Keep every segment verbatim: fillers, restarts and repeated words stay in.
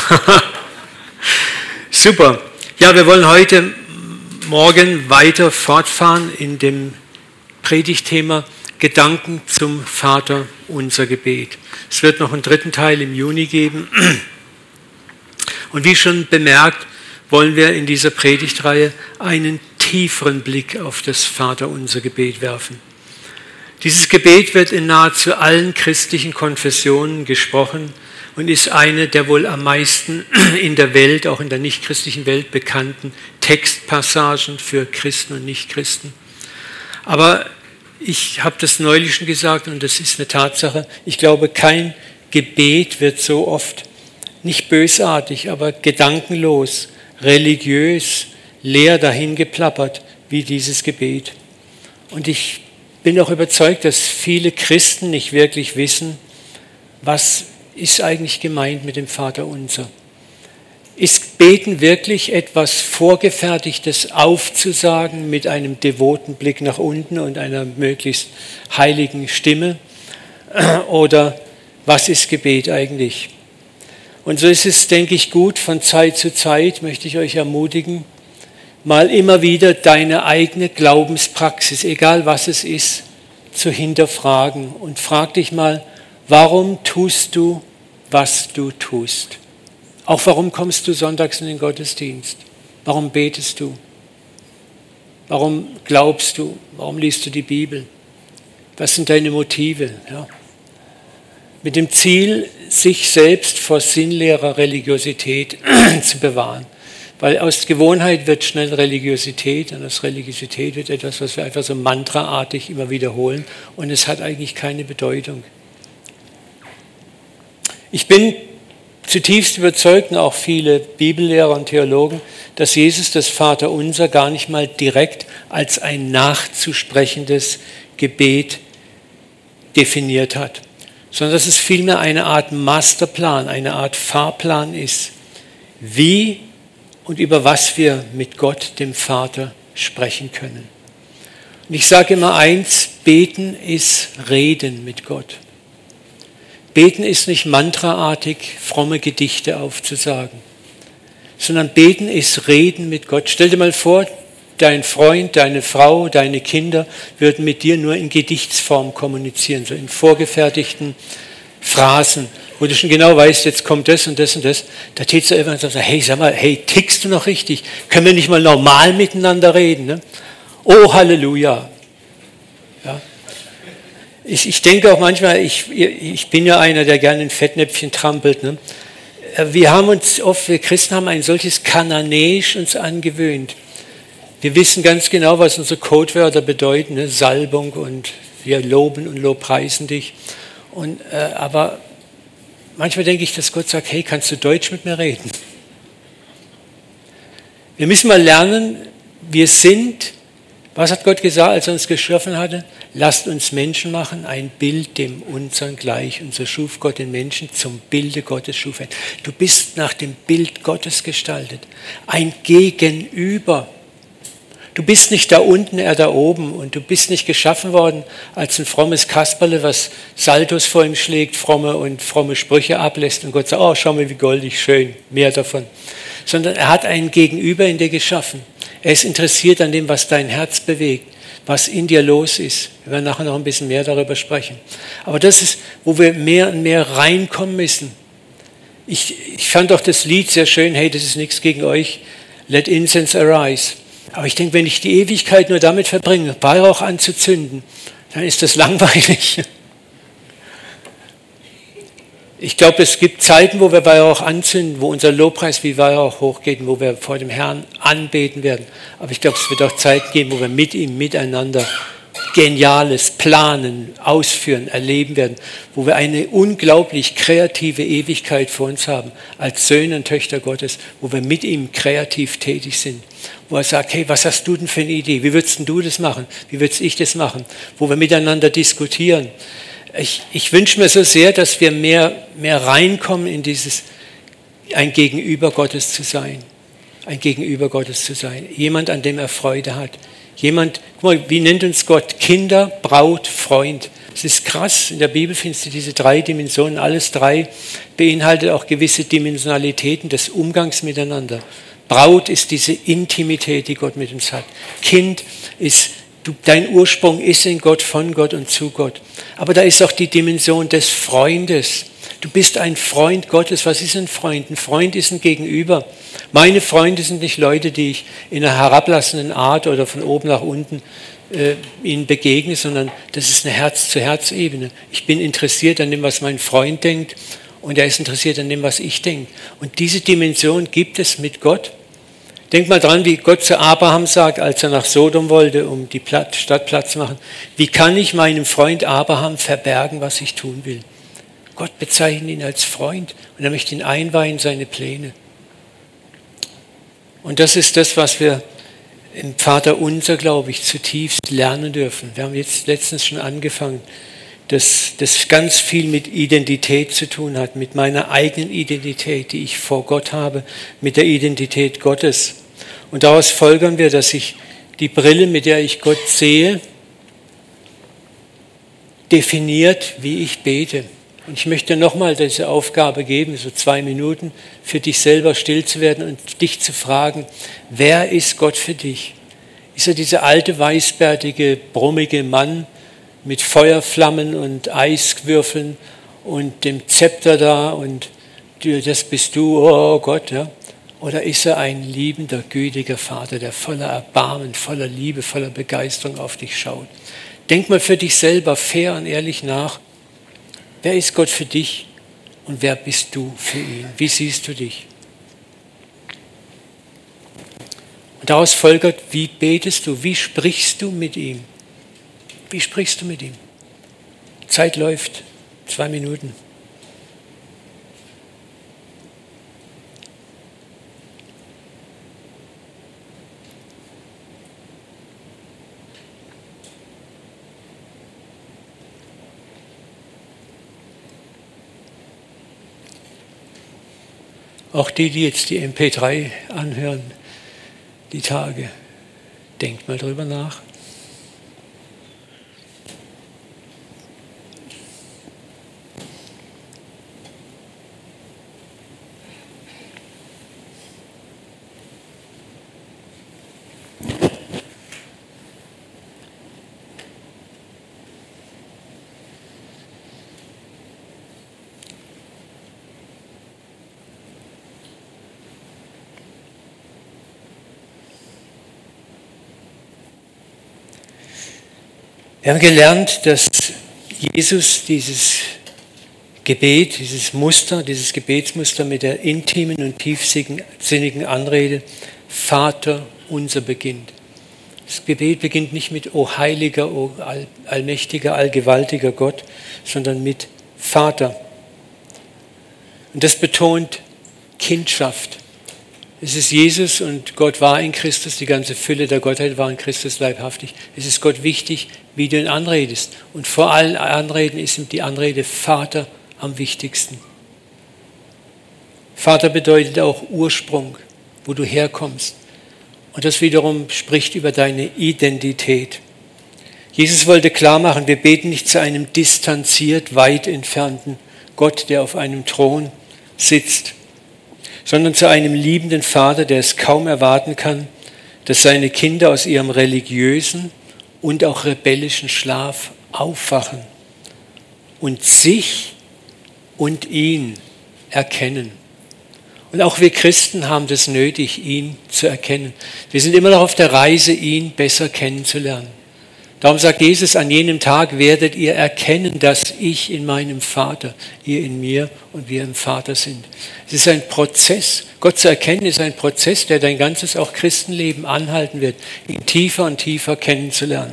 Super. Ja, wir wollen heute Morgen weiter fortfahren in dem Predigtthema Gedanken zum Vater unser Gebet. Es wird noch einen dritten Teil im Juni geben. Und wie schon bemerkt, wollen wir in dieser Predigtreihe einen tieferen Blick auf das Vater unser Gebet werfen. Dieses Gebet wird in nahezu allen christlichen Konfessionen gesprochen und ist eine der wohl am meisten in der Welt, auch in der nichtchristlichen Welt, bekannten Textpassagen für Christen und Nichtchristen. Aber ich habe das neulich schon gesagt und das ist eine Tatsache. Ich glaube, kein Gebet wird so oft, nicht bösartig, aber gedankenlos, religiös, leer dahingeplappert wie dieses Gebet. Und ich bin auch überzeugt, dass viele Christen nicht wirklich wissen, was ist eigentlich gemeint mit dem Vater unser. Ist Beten wirklich etwas Vorgefertigtes aufzusagen mit einem devoten Blick nach unten und einer möglichst heiligen Stimme? Oder was ist Gebet eigentlich? Und so ist es, denke ich, gut, von Zeit zu Zeit, möchte ich euch ermutigen, mal immer wieder deine eigene Glaubenspraxis, egal was es ist, zu hinterfragen. Und frag dich mal, warum tust du, was du tust? Auch warum kommst du sonntags in den Gottesdienst? Warum betest du? Warum glaubst du? Warum liest du die Bibel? Was sind deine Motive? Ja. Mit dem Ziel, sich selbst vor sinnleerer Religiosität zu bewahren. Weil aus Gewohnheit wird schnell Religiosität und aus Religiosität wird etwas, was wir einfach so mantraartig immer wiederholen und es hat eigentlich keine Bedeutung. Ich bin zutiefst überzeugt, und auch viele Bibellehrer und Theologen, dass Jesus das Vaterunser gar nicht mal direkt als ein nachzusprechendes Gebet definiert hat, sondern dass es vielmehr eine Art Masterplan, eine Art Fahrplan ist, wie und über was wir mit Gott, dem Vater, sprechen können. Und ich sage immer eins, beten ist Reden mit Gott. Beten ist nicht mantraartig fromme Gedichte aufzusagen, sondern beten ist Reden mit Gott. Stell dir mal vor, dein Freund, deine Frau, deine Kinder würden mit dir nur in Gedichtsform kommunizieren, so in vorgefertigten Phrasen, wo du schon genau weißt, jetzt kommt das und das und das. Da tätst du irgendwann und sagst, hey, sag mal, hey, tickst du noch richtig? Können wir nicht mal normal miteinander reden? Ne? Oh, Halleluja. Ja. Ich, ich denke auch manchmal, ich, ich bin ja einer, der gerne in Fettnäpfchen trampelt. Ne? Wir haben uns oft, wir Christen haben ein solches Kananäisch uns angewöhnt. Wir wissen ganz genau, was unsere Codewörter bedeuten, ne? Salbung und wir loben und lobpreisen dich. Und, äh, aber manchmal denke ich, dass Gott sagt, hey, kannst du Deutsch mit mir reden? Wir müssen mal lernen, wir sind, was hat Gott gesagt, als er uns geschaffen hatte? Lasst uns Menschen machen, ein Bild dem unseren gleich. Und so schuf Gott den Menschen, zum Bilde Gottes schuf er. Du bist nach dem Bild Gottes gestaltet. Ein Gegenüber. Du bist nicht da unten, er da oben. Und du bist nicht geschaffen worden als ein frommes Kasperle, was Saltos vor ihm schlägt, fromme und fromme Sprüche ablässt. Und Gott sagt, oh, schau mal, wie goldig, schön, mehr davon. Sondern er hat einen Gegenüber in dir geschaffen. Er ist interessiert an dem, was dein Herz bewegt, was in dir los ist. Wir werden nachher noch ein bisschen mehr darüber sprechen. Aber das ist, wo wir mehr und mehr reinkommen müssen. Ich, ich fand auch das Lied sehr schön, hey, das ist nichts gegen euch, Let Incense Arise. Aber ich denke, wenn ich die Ewigkeit nur damit verbringe, Weihrauch anzuzünden, dann ist das langweilig. Ich glaube, es gibt Zeiten, wo wir Weihrauch anzünden, wo unser Lobpreis wie Weihrauch hochgeht und wo wir vor dem Herrn anbeten werden. Aber ich glaube, es wird auch Zeiten geben, wo wir mit ihm miteinander Geniales planen, ausführen, erleben werden, wo wir eine unglaublich kreative Ewigkeit vor uns haben, als Söhne und Töchter Gottes, wo wir mit ihm kreativ tätig sind. Wo er sagt, hey, was hast du denn für eine Idee? Wie würdest denn du das machen? Wie würdest ich das machen? Wo wir miteinander diskutieren. Ich, ich wünsche mir so sehr, dass wir mehr, mehr reinkommen in dieses, ein Gegenüber Gottes zu sein. Ein Gegenüber Gottes zu sein. Jemand, an dem er Freude hat. Jemand, guck mal, wie nennt uns Gott? Kinder, Braut, Freund. Es ist krass, in der Bibel findest du diese drei Dimensionen, alles drei beinhaltet auch gewisse Dimensionalitäten des Umgangs miteinander. Braut ist diese Intimität, die Gott mit uns hat. Kind ist, du, dein Ursprung ist in Gott, von Gott und zu Gott. Aber da ist auch die Dimension des Freundes. Du bist ein Freund Gottes. Was ist ein Freund? Ein Freund ist ein Gegenüber. Meine Freunde sind nicht Leute, die ich in einer herablassenden Art oder von oben nach unten äh, ihnen begegne, sondern das ist eine Herz-zu-Herz-Ebene. Ich bin interessiert an dem, was mein Freund denkt, und er ist interessiert an dem, was ich denke. Und diese Dimension gibt es mit Gott. Denk mal dran, wie Gott zu Abraham sagt, als er nach Sodom wollte, um die Stadt Platz zu machen. Wie kann ich meinem Freund Abraham verbergen, was ich tun will? Gott bezeichnet ihn als Freund und er möchte ihn einweihen in seine Pläne. Und das ist das, was wir im Vater Unser, glaube ich, zutiefst lernen dürfen. Wir haben jetzt letztens schon angefangen, dass das ganz viel mit Identität zu tun hat, mit meiner eigenen Identität, die ich vor Gott habe, mit der Identität Gottes. Und daraus folgern wir, dass ich die Brille, mit der ich Gott sehe, definiert, wie ich bete. Und ich möchte nochmal diese Aufgabe geben, so zwei Minuten, für dich selber still zu werden und dich zu fragen, wer ist Gott für dich? Ist er dieser alte, weißbärtige, brummige Mann mit Feuerflammen und Eiswürfeln und dem Zepter da und das bist du, oh Gott, ja? Oder ist er ein liebender, gütiger Vater, der voller Erbarmen, voller Liebe, voller Begeisterung auf dich schaut? Denk mal für dich selber fair und ehrlich nach. Wer ist Gott für dich und wer bist du für ihn? Wie siehst du dich? Und daraus folgert, wie betest du? Wie sprichst du mit ihm? Wie sprichst du mit ihm? Zeit läuft. Zwei Minuten. Auch die, die jetzt die M P drei anhören, die Tage, denkt mal drüber nach. Wir haben gelernt, dass Jesus dieses Gebet, dieses Muster, dieses Gebetsmuster mit der intimen und tiefsinnigen Anrede Vater unser beginnt. Das Gebet beginnt nicht mit O heiliger, O allmächtiger, allgewaltiger Gott, sondern mit Vater. Und das betont Kindschaft. Es ist Jesus und Gott war in Christus, die ganze Fülle der Gottheit war in Christus leibhaftig. Es ist Gott wichtig, wie du ihn anredest. Und vor allen Anreden ist ihm die Anrede Vater am wichtigsten. Vater bedeutet auch Ursprung, wo du herkommst. Und das wiederum spricht über deine Identität. Jesus wollte klar machen, wir beten nicht zu einem distanziert, weit entfernten Gott, der auf einem Thron sitzt, sondern zu einem liebenden Vater, der es kaum erwarten kann, dass seine Kinder aus ihrem religiösen und auch rebellischen Schlaf aufwachen und sich und ihn erkennen. Und auch wir Christen haben das nötig, ihn zu erkennen. Wir sind immer noch auf der Reise, ihn besser kennenzulernen. Darum sagt Jesus, an jenem Tag werdet ihr erkennen, dass ich in meinem Vater, ihr in mir und wir im Vater sind. Es ist ein Prozess. Gott zu erkennen ist ein Prozess, der dein ganzes auch Christenleben anhalten wird, ihn tiefer und tiefer kennenzulernen.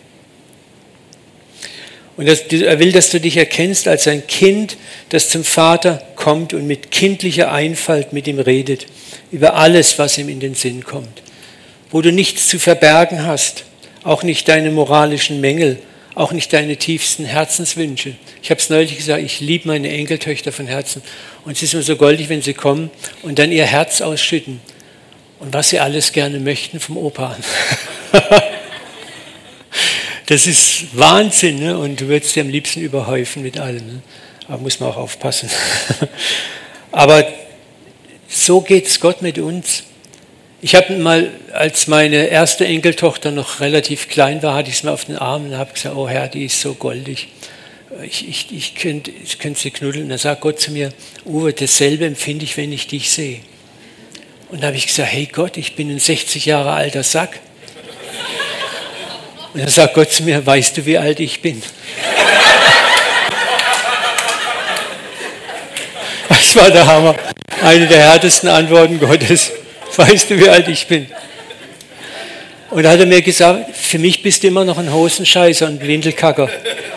Und das, er will, dass du dich erkennst als ein Kind, das zum Vater kommt und mit kindlicher Einfalt mit ihm redet, über alles, was ihm in den Sinn kommt. Wo du nichts zu verbergen hast, auch nicht deine moralischen Mängel, auch nicht deine tiefsten Herzenswünsche. Ich habe es neulich gesagt, ich liebe meine Enkeltöchter von Herzen. Und es ist mir so goldig, wenn sie kommen und dann ihr Herz ausschütten. Und was sie alles gerne möchten vom Opa. Das ist Wahnsinn, ne? Und du würdest dir am liebsten überhäufen mit allem. Ne? Aber muss man auch aufpassen. Aber so geht es Gott mit uns. Ich habe mal, als meine erste Enkeltochter noch relativ klein war, hatte ich sie mir auf den Arm und habe gesagt, oh Herr, die ist so goldig. Ich, ich, ich könnte ich könnt sie knuddeln. Und dann sagt Gott zu mir, Uwe, dasselbe empfinde ich, wenn ich dich sehe. Und dann habe ich gesagt, hey Gott, ich bin ein sechzig Jahre alter Sack. Und dann sagt Gott zu mir, weißt du, wie alt ich bin? Das war der Hammer. Eine der härtesten Antworten Gottes. Weißt du, wie alt ich bin? Und da hat er mir gesagt, für mich bist du immer noch ein Hosenscheißer und ein Windelkacker.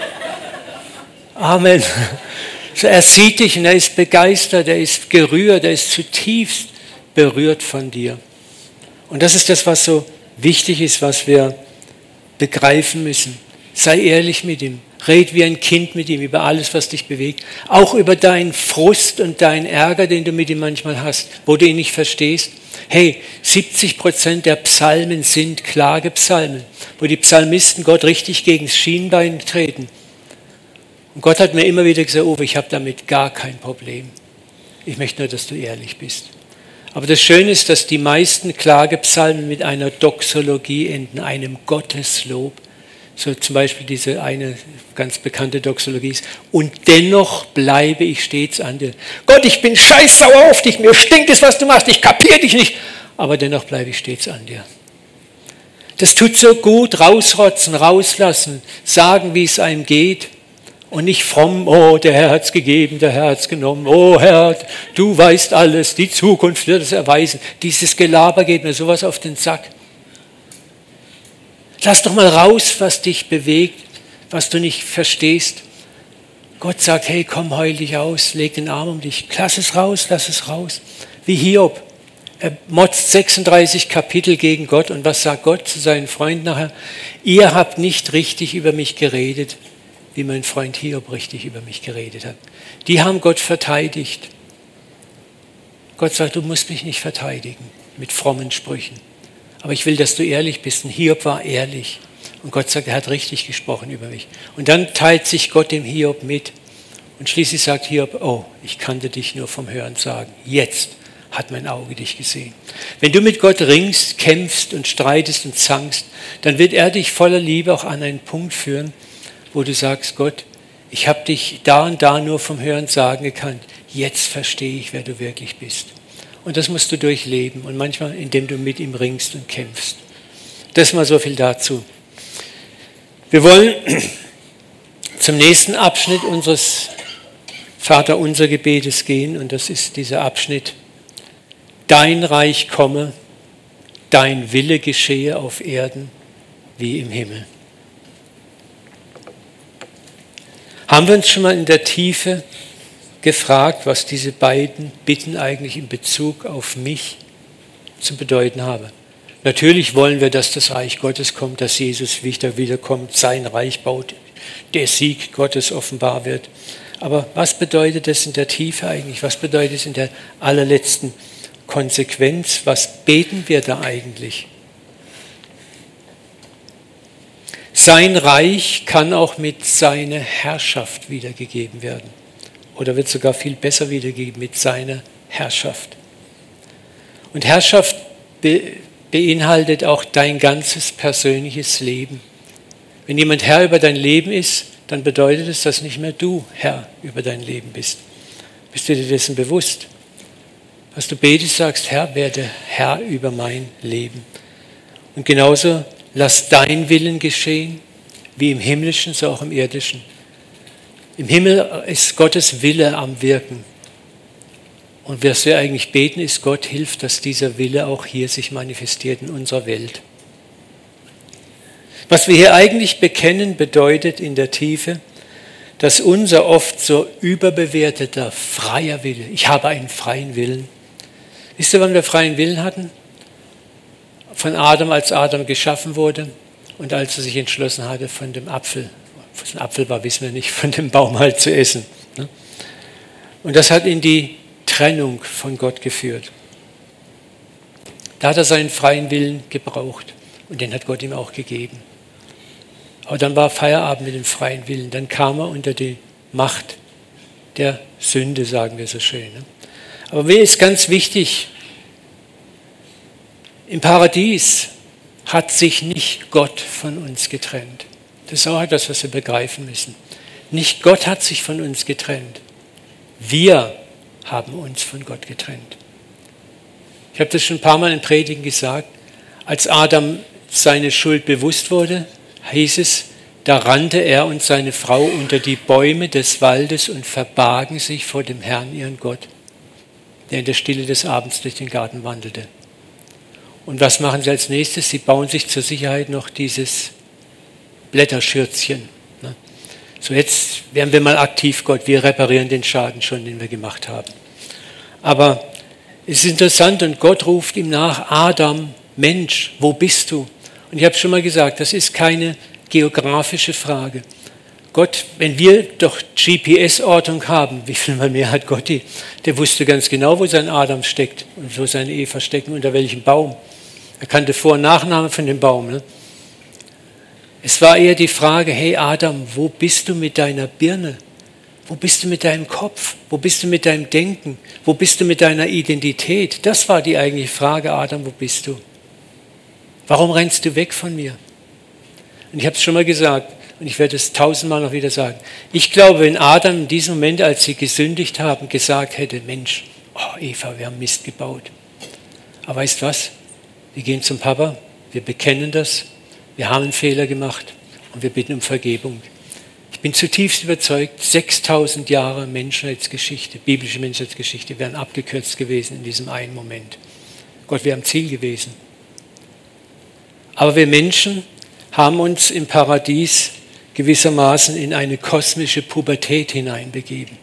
Amen. So, er sieht dich und er ist begeistert, er ist gerührt, er ist zutiefst berührt von dir. Und das ist das, was so wichtig ist, was wir begreifen müssen. Sei ehrlich mit ihm. Red wie ein Kind mit ihm über alles, was dich bewegt. Auch über deinen Frust und deinen Ärger, den du mit ihm manchmal hast, wo du ihn nicht verstehst. Hey, siebzig Prozent der Psalmen sind Klagepsalmen, wo die Psalmisten Gott richtig gegen das Schienbein treten. Und Gott hat mir immer wieder gesagt, oh, ich habe damit gar kein Problem. Ich möchte nur, dass du ehrlich bist. Aber das Schöne ist, dass die meisten Klagepsalmen mit einer Doxologie enden, einem Gotteslob. So zum Beispiel diese eine ganz bekannte Doxologie ist, und dennoch bleibe ich stets an dir. Gott, ich bin scheißsauer auf dich, mir stinkt es, was du machst, ich kapiere dich nicht, aber dennoch bleibe ich stets an dir. Das tut so gut, rausrotzen, rauslassen, sagen, wie es einem geht und nicht fromm, oh, der Herr hat es gegeben, der Herr hat es genommen, oh Herr, du weißt alles, die Zukunft wird es erweisen. Dieses Gelaber geht mir sowas auf den Sack. Lass doch mal raus, was dich bewegt, was du nicht verstehst. Gott sagt, hey, komm, heul dich aus, leg den Arm um dich. Lass es raus, lass es raus. Wie Hiob. Er motzt sechsunddreißig Kapitel gegen Gott. Und was sagt Gott zu seinen Freunden nachher? Ihr habt nicht richtig über mich geredet, wie mein Freund Hiob richtig über mich geredet hat. Die haben Gott verteidigt. Gott sagt, du musst mich nicht verteidigen mit frommen Sprüchen. Aber ich will, dass du ehrlich bist. Und Hiob war ehrlich. Und Gott sagt, er hat richtig gesprochen über mich. Und dann teilt sich Gott dem Hiob mit. Und schließlich sagt Hiob, oh, ich kannte dich nur vom Hören sagen. Jetzt hat mein Auge dich gesehen. Wenn du mit Gott ringst, kämpfst und streitest und zankst, dann wird er dich voller Liebe auch an einen Punkt führen, wo du sagst, Gott, ich habe dich da und da nur vom Hören sagen gekannt. Jetzt verstehe ich, wer du wirklich bist. Und das musst du durchleben und manchmal, indem du mit ihm ringst und kämpfst. Das mal so viel dazu. Wir wollen zum nächsten Abschnitt unseres Vaterunser Gebetes gehen und das ist dieser Abschnitt: Dein Reich komme, dein Wille geschehe auf Erden wie im Himmel. Haben wir uns schon mal in der Tiefe gefragt, was diese beiden Bitten eigentlich in Bezug auf mich zu bedeuten haben? Natürlich wollen wir, dass das Reich Gottes kommt, dass Jesus wieder wiederkommt, sein Reich baut, der Sieg Gottes offenbar wird. Aber was bedeutet das in der Tiefe eigentlich? Was bedeutet es in der allerletzten Konsequenz? Was beten wir da eigentlich? Sein Reich kann auch mit seiner Herrschaft wiedergegeben werden. Oder wird sogar viel besser wiedergegeben mit seiner Herrschaft. Und Herrschaft be- beinhaltet auch dein ganzes persönliches Leben. Wenn jemand Herr über dein Leben ist, dann bedeutet es, dass nicht mehr du Herr über dein Leben bist. Bist du dir dessen bewusst? Was du betest, sagst, Herr, werde Herr über mein Leben. Und genauso, lass dein Willen geschehen, wie im Himmlischen, so auch im Irdischen. Im Himmel ist Gottes Wille am Wirken. Und was wir eigentlich beten, ist, Gott hilft, dass dieser Wille auch hier sich manifestiert in unserer Welt. Was wir hier eigentlich bekennen, bedeutet in der Tiefe, dass unser oft so überbewerteter freier Wille, ich habe einen freien Willen. Wisst ihr, wann wir freien Willen hatten? Von Adam, als Adam geschaffen wurde und als er sich entschlossen hatte, von dem Apfel, was ein Apfel war, wissen wir nicht, von dem Baum halt zu essen. Und das hat in die Trennung von Gott geführt. Da hat er seinen freien Willen gebraucht und den hat Gott ihm auch gegeben. Aber dann war Feierabend mit dem freien Willen. Dann kam er unter die Macht der Sünde, sagen wir so schön. Aber mir ist ganz wichtig, im Paradies hat sich nicht Gott von uns getrennt. Das ist auch etwas, was wir begreifen müssen. Nicht Gott hat sich von uns getrennt. Wir haben uns von Gott getrennt. Ich habe das schon ein paar Mal in Predigen gesagt. Als Adam seine Schuld bewusst wurde, hieß es, da rannte er und seine Frau unter die Bäume des Waldes und verbargen sich vor dem Herrn, ihren Gott, der in der Stille des Abends durch den Garten wandelte. Und was machen sie als nächstes? Sie bauen sich zur Sicherheit noch dieses Blätterschürzchen. So, jetzt werden wir mal aktiv, Gott, wir reparieren den Schaden schon, den wir gemacht haben. Aber es ist interessant und Gott ruft ihm nach, Adam, Mensch, wo bist du? Und ich habe schon mal gesagt, das ist keine geografische Frage. Gott, wenn wir doch G P S-Ortung haben, wie viel mal mehr hat Gott die? Der wusste ganz genau, wo sein Adam steckt und wo seine Eva stecken, unter welchem Baum. Er kannte Vor- und Nachname von dem Baum. Ne? Es war eher die Frage, hey Adam, wo bist du mit deiner Birne? Wo bist du mit deinem Kopf? Wo bist du mit deinem Denken? Wo bist du mit deiner Identität? Das war die eigentliche Frage, Adam, wo bist du? Warum rennst du weg von mir? Und ich habe es schon mal gesagt und ich werde es tausendmal noch wieder sagen. Ich glaube, wenn Adam in diesem Moment, als sie gesündigt haben, gesagt hätte, Mensch, oh Eva, wir haben Mist gebaut. Aber weißt du was? Wir gehen zum Papa, wir bekennen das, wir haben einen Fehler gemacht und wir bitten um Vergebung. Ich bin zutiefst überzeugt, sechstausend Jahre Menschheitsgeschichte, biblische Menschheitsgeschichte wären abgekürzt gewesen in diesem einen Moment. Gott wäre am Ziel gewesen. Aber wir Menschen haben uns im Paradies gewissermaßen in eine kosmische Pubertät hineinbegeben.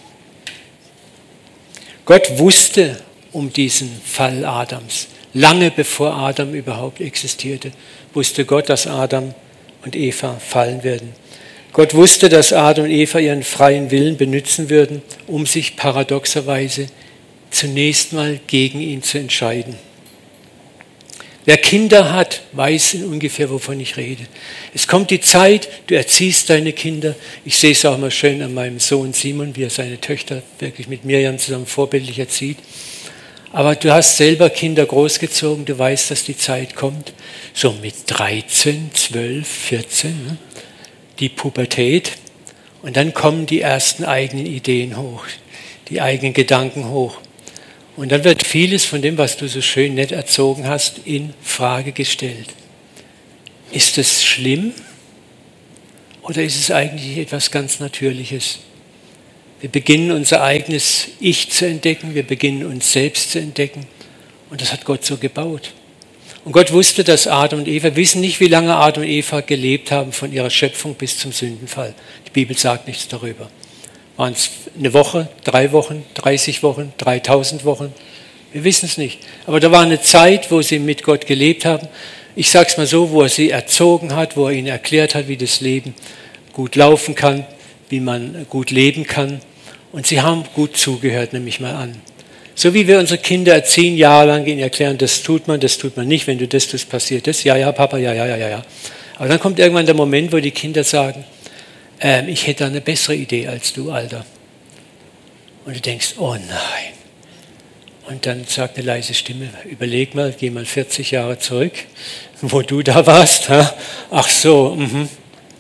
Gott wusste um diesen Fall Adams. Lange bevor Adam überhaupt existierte, wusste Gott, dass Adam und Eva fallen werden. Gott wusste, dass Adam und Eva ihren freien Willen benutzen würden, um sich paradoxerweise zunächst mal gegen ihn zu entscheiden. Wer Kinder hat, weiß ungefähr, wovon ich rede. Es kommt die Zeit, du erziehst deine Kinder. Ich sehe es auch mal schön an meinem Sohn Simon, wie er seine Töchter wirklich mit Mirjam zusammen vorbildlich erzieht. Aber du hast selber Kinder großgezogen, du weißt, dass die Zeit kommt, so mit dreizehn, zwölf, vierzehn, ne? Die Pubertät. Und dann kommen die ersten eigenen Ideen hoch, die eigenen Gedanken hoch. Und dann wird vieles von dem, was du so schön nett erzogen hast, in Frage gestellt. Ist es schlimm oder ist es eigentlich etwas ganz Natürliches? Wir beginnen unser eigenes Ich zu entdecken, wir beginnen uns selbst zu entdecken und das hat Gott so gebaut. Und Gott wusste, dass Adam und Eva, wir wissen nicht, wie lange Adam und Eva gelebt haben von ihrer Schöpfung bis zum Sündenfall. Die Bibel sagt nichts darüber. Waren es eine Woche, drei Wochen, dreißig Wochen, dreitausend Wochen? Wir wissen es nicht. Aber da war eine Zeit, wo sie mit Gott gelebt haben. Ich sage es mal so, wo er sie erzogen hat, wo er ihnen erklärt hat, wie das Leben gut laufen kann, wie man gut leben kann. Und sie haben gut zugehört, nehme ich mal an. So wie wir unsere Kinder erziehen, jahrelang ihnen erklären, das tut man, das tut man nicht, wenn du das tust, passiert das. Ja, ja, Papa, ja, ja, ja, ja. Aber dann kommt irgendwann der Moment, wo die Kinder sagen, ähm, ich hätte eine bessere Idee als du, Alter. Und du denkst, oh nein. Und dann sagt eine leise Stimme, überleg mal, geh mal vierzig Jahre zurück, wo du da warst. Ha? Ach so, mhm.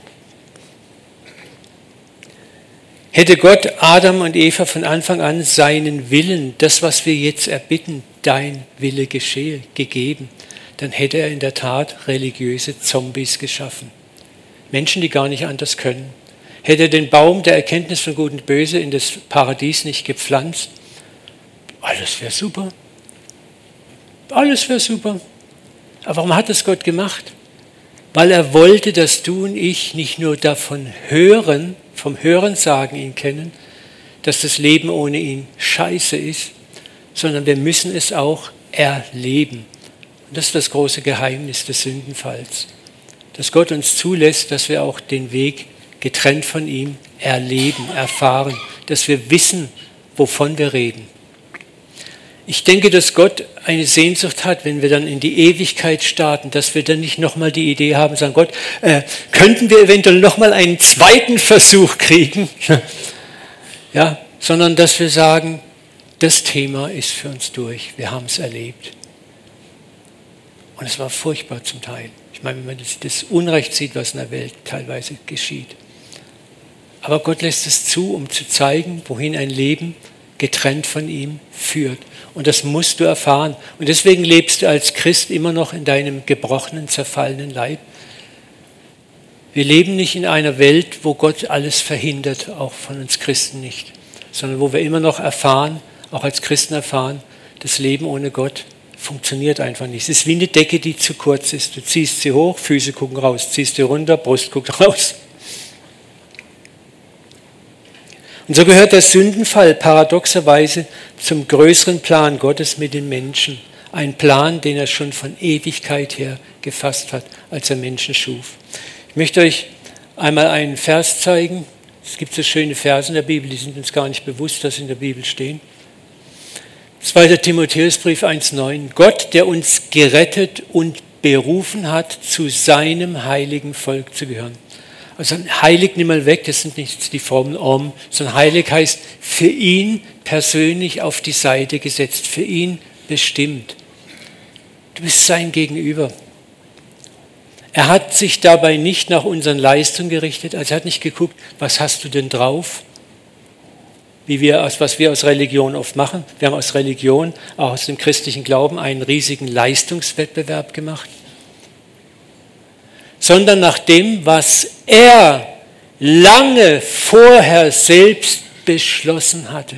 Hätte Gott Adam und Eva von Anfang an seinen Willen, das, was wir jetzt erbitten, dein Wille geschehe, gegeben, dann hätte er in der Tat religiöse Zombies geschaffen. Menschen, die gar nicht anders können. Hätte er den Baum der Erkenntnis von Gut und Böse in das Paradies nicht gepflanzt, alles wäre super. Alles wäre super. Aber warum hat das Gott gemacht? Weil er wollte, dass du und ich nicht nur davon hören, vom Hörensagen ihn kennen, dass das Leben ohne ihn scheiße ist, sondern wir müssen es auch erleben. Und das ist das große Geheimnis des Sündenfalls. Dass Gott uns zulässt, dass wir auch den Weg getrennt von ihm erleben, erfahren, dass wir wissen, wovon wir reden. Ich denke, dass Gott eine Sehnsucht hat, wenn wir dann in die Ewigkeit starten, dass wir dann nicht nochmal die Idee haben, sagen, Gott, äh, könnten wir eventuell nochmal einen zweiten Versuch kriegen? Ja, sondern dass wir sagen, das Thema ist für uns durch, wir haben es erlebt. Und es war furchtbar zum Teil. Ich meine, wenn man das, das Unrecht sieht, was in der Welt teilweise geschieht. Aber Gott lässt es zu, um zu zeigen, wohin ein Leben getrennt von ihm führt. Und das musst du erfahren. Und deswegen lebst du als Christ immer noch in deinem gebrochenen, zerfallenen Leib. Wir leben nicht in einer Welt, wo Gott alles verhindert, auch von uns Christen nicht, sondern wo wir immer noch erfahren, auch als Christen erfahren, das Leben ohne Gott funktioniert einfach nicht. Es ist wie eine Decke, die zu kurz ist. Du ziehst sie hoch, Füße gucken raus, ziehst sie runter, Brust guckt raus. Und so gehört der Sündenfall paradoxerweise zum größeren Plan Gottes mit den Menschen. Ein Plan, den er schon von Ewigkeit her gefasst hat, als er Menschen schuf. Ich möchte euch einmal einen Vers zeigen. Es gibt so schöne Verse in der Bibel, die sind uns gar nicht bewusst, dass sie in der Bibel stehen. zweiter Timotheusbrief eins neun. Gott, der uns gerettet und berufen hat, zu seinem heiligen Volk zu gehören. Also heilig nimm mal weg, das sind nicht die Formeln Om, sondern heilig heißt für ihn persönlich auf die Seite gesetzt, für ihn bestimmt. Du bist sein Gegenüber. Er hat sich dabei nicht nach unseren Leistungen gerichtet, also er hat nicht geguckt, was hast du denn drauf, wie wir, was wir aus Religion oft machen. Wir haben aus Religion, auch aus dem christlichen Glauben, einen riesigen Leistungswettbewerb gemacht. Sondern nach dem, was er lange vorher selbst beschlossen hatte.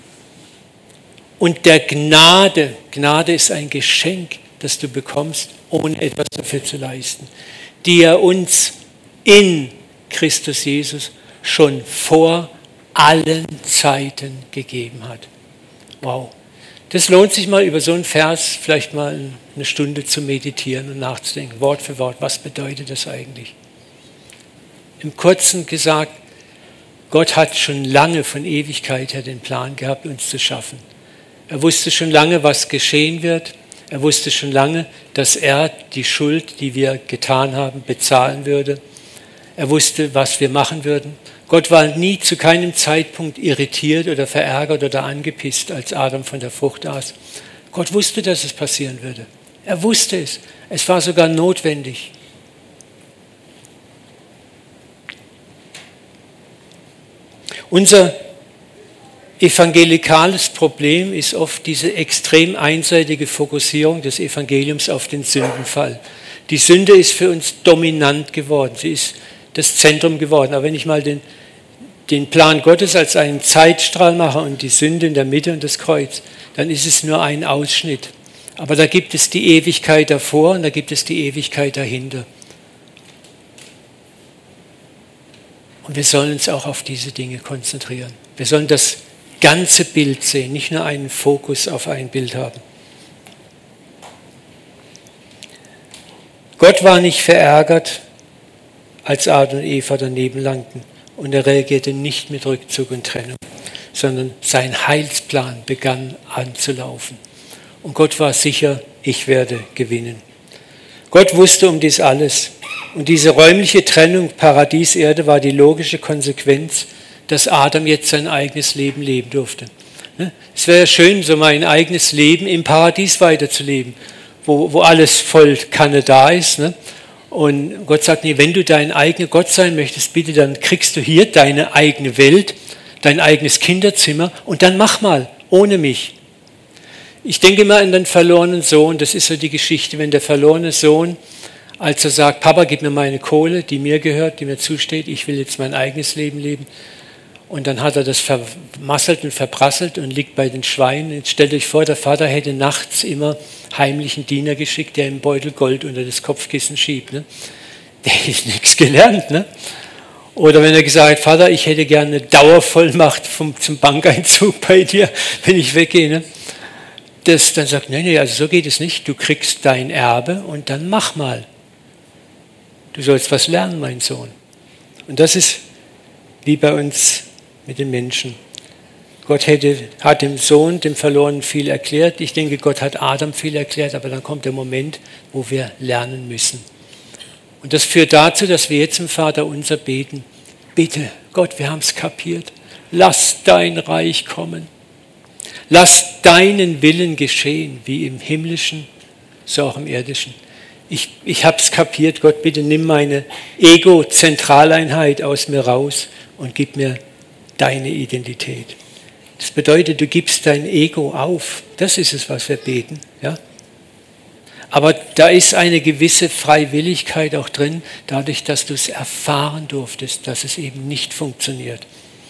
Und der Gnade, Gnade ist ein Geschenk, das du bekommst, ohne etwas dafür zu leisten, die er uns in Christus Jesus schon vor allen Zeiten gegeben hat. Wow. Das lohnt sich mal, über so einen Vers vielleicht mal eine Stunde zu meditieren und nachzudenken, Wort für Wort, was bedeutet das eigentlich? Im Kurzen gesagt, Gott hat schon lange von Ewigkeit her den Plan gehabt, uns zu schaffen. Er wusste schon lange, was geschehen wird. Er wusste schon lange, dass er die Schuld, die wir getan haben, bezahlen würde. Er wusste, was wir machen würden. Gott war nie zu keinem Zeitpunkt irritiert oder verärgert oder angepisst, als Adam von der Frucht aß. Gott wusste, dass es passieren würde. Er wusste es. Es war sogar notwendig. Unser evangelikales Problem ist oft diese extrem einseitige Fokussierung des Evangeliums auf den Sündenfall. Die Sünde ist für uns dominant geworden. Sie ist das Zentrum geworden. Aber wenn ich mal den, den Plan Gottes als einen Zeitstrahl mache und die Sünde in der Mitte und das Kreuz, dann ist es nur ein Ausschnitt. Aber da gibt es die Ewigkeit davor und da gibt es die Ewigkeit dahinter. Und wir sollen uns auch auf diese Dinge konzentrieren. Wir sollen das ganze Bild sehen, nicht nur einen Fokus auf ein Bild haben. Gott war nicht verärgert, als Adam und Eva daneben langten, und er reagierte nicht mit Rückzug und Trennung, sondern sein Heilsplan begann anzulaufen. Und Gott war sicher, ich werde gewinnen. Gott wusste um dies alles. Und diese räumliche Trennung Paradies-Erde war die logische Konsequenz, dass Adam jetzt sein eigenes Leben leben durfte. Es wäre schön, so mal ein eigenes Leben im Paradies weiterzuleben, wo, wo alles voll Kanne da ist. Ne? Und Gott sagt, nee, wenn du dein eigener Gott sein möchtest, bitte, dann kriegst du hier deine eigene Welt, dein eigenes Kinderzimmer und dann mach mal, ohne mich. Ich denke mal an den verlorenen Sohn, das ist so die Geschichte, wenn der verlorene Sohn, als er sagt, Papa, gib mir meine Kohle, die mir gehört, die mir zusteht, ich will jetzt mein eigenes Leben leben. Und dann hat er das vermasselt und verprasselt und liegt bei den Schweinen. Jetzt stellt euch vor, der Vater hätte nachts immer heimlich einen Diener geschickt, der im Beutel Gold unter das Kopfkissen schiebt. Ne? Der hat nichts gelernt. Ne? Oder wenn er gesagt hat, Vater, ich hätte gerne eine Dauervollmacht vom, zum Bankeinzug bei dir, wenn ich weggehe. Ne? Das dann sagt, nein, nee, also so geht es nicht. Du kriegst dein Erbe und dann mach mal. Du sollst was lernen, mein Sohn. Und das ist wie bei uns mit den Menschen. Gott hätte, hat dem Sohn, dem Verlorenen, viel erklärt. Ich denke, Gott hat Adam viel erklärt, aber dann kommt der Moment, wo wir lernen müssen. Und das führt dazu, dass wir jetzt im Vater unser beten. Bitte, Gott, wir haben es kapiert. Lass dein Reich kommen. Lass deinen Willen geschehen, wie im Himmlischen, so auch im Irdischen. Ich, ich habe es kapiert, Gott, bitte nimm meine Ego-Zentraleinheit aus mir raus und gib mir deine Identität. Das bedeutet, du gibst dein Ego auf. Das ist es, was wir beten. Ja? Aber da ist eine gewisse Freiwilligkeit auch drin, dadurch, dass du es erfahren durftest, dass es eben nicht funktioniert.